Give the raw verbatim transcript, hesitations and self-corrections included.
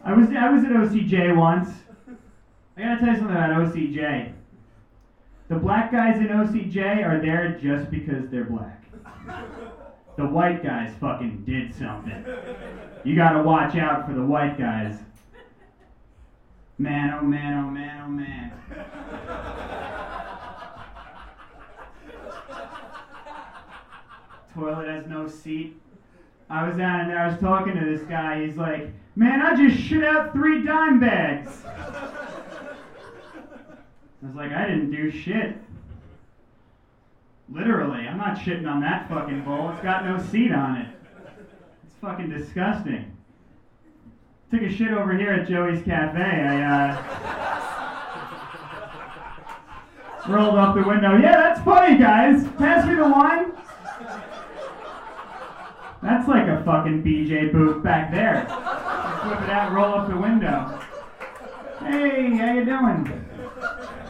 I was I was at O C J once. I gotta tell you something about O C J. The black guys in O C J are there just because they're black. The white guys fucking did something. You gotta watch out for the white guys. Man, oh man, oh man, oh man. Toilet has no seat. I was down there, I was talking to this guy, he's like, man, I just shit out three dime bags. I was like, I didn't do shit. Literally, I'm not shitting on that fucking bowl. It's got no seat on it. It's fucking disgusting. Took a shit over here at Joey's Cafe. I, uh... rolled up the window. Yeah, that's funny, guys. Pass me the wine. That's like a fucking B J booth back there. Just whip it out, roll up the window. Hey, how you doing?